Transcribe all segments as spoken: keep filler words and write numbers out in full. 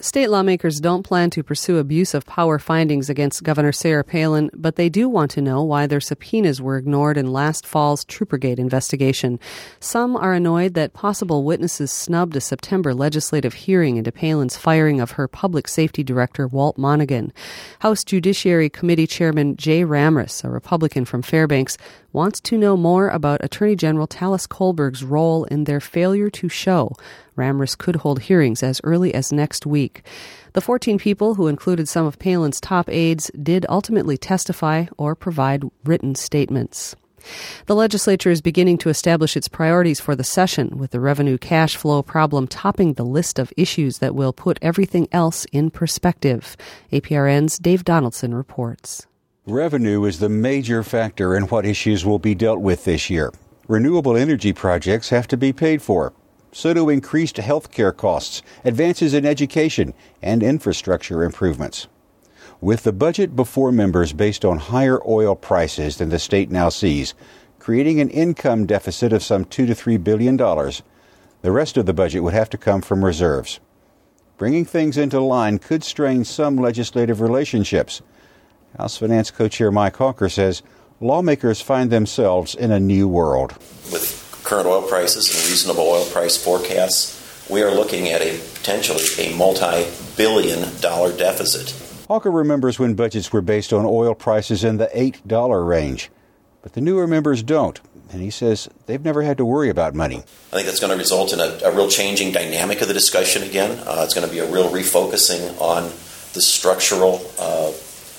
State lawmakers don't plan to pursue abuse of power findings against Governor Sarah Palin, but they do want to know why their subpoenas were ignored in last fall's Troopergate investigation. Some are annoyed that possible witnesses snubbed a September legislative hearing into Palin's firing of her public safety director, Walt Monaghan. House Judiciary Committee Chairman Jay Ramris, a Republican from Fairbanks, wants to know more about Attorney General Talis Colberg's role in their failure to show. Ramris could hold hearings as early as next week. The fourteen people, who included some of Palin's top aides, did ultimately testify or provide written statements. The legislature is beginning to establish its priorities for the session, with the revenue cash flow problem topping the list of issues that will put everything else in perspective. A P R N's Dave Donaldson reports. Revenue is the major factor in what issues will be dealt with this year. Renewable energy projects have to be paid for. So do increased health care costs, advances in education, and infrastructure improvements. With the budget before members based on higher oil prices than the state now sees, creating an income deficit of some two to three billion dollars, the rest of the budget would have to come from reserves. Bringing things into line could strain some legislative relationships. House Finance Co-Chair Mike Hawker says lawmakers find themselves in a new world. With current oil prices and reasonable oil price forecasts, we are looking at a potentially a multi-billion dollar deficit. Hawker remembers when budgets were based on oil prices in the eight dollar range. But the newer members don't, and he says they've never had to worry about money. I think that's going to result in a, a real changing dynamic of the discussion again. Uh, it's going to be a real refocusing on the structural uh,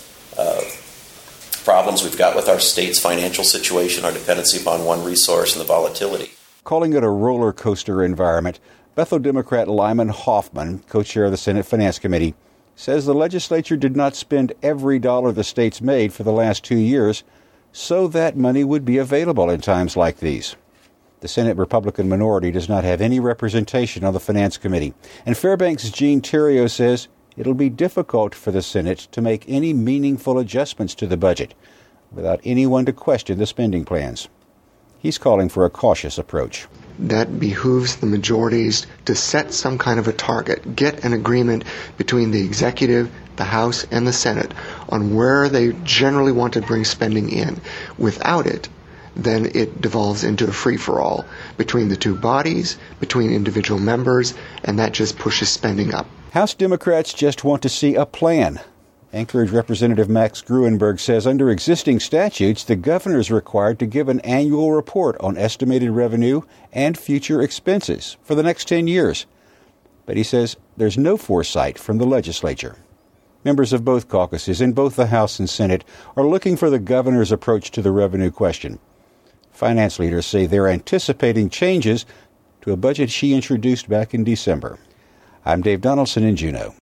uh, problems we've got with our state's financial situation, our dependency upon one resource, and the volatility. Calling it a roller coaster environment, Bethel Democrat Lyman Hoffman, co-chair of the Senate Finance Committee, says the legislature did not spend every dollar the state's made for the last two years so that money would be available in times like these. The Senate Republican minority does not have any representation on the Finance Committee, and Fairbanks' Gene Theriault says it'll be difficult for the Senate to make any meaningful adjustments to the budget without anyone to question the spending plans. He's calling for a cautious approach. That behooves the majorities to set some kind of a target, get an agreement between the executive, the House, and the Senate on where they generally want to bring spending in. Without it, then it devolves into a free-for-all between the two bodies, between individual members, and that just pushes spending up. House Democrats just want to see a plan. Anchorage Representative Max Gruenberg says under existing statutes, the governor is required to give an annual report on estimated revenue and future expenses for the next ten years. But he says there's no foresight from the legislature. Members of both caucuses in both the House and Senate are looking for the governor's approach to the revenue question. Finance leaders say they're anticipating changes to a budget she introduced back in December. I'm Dave Donaldson in Juneau.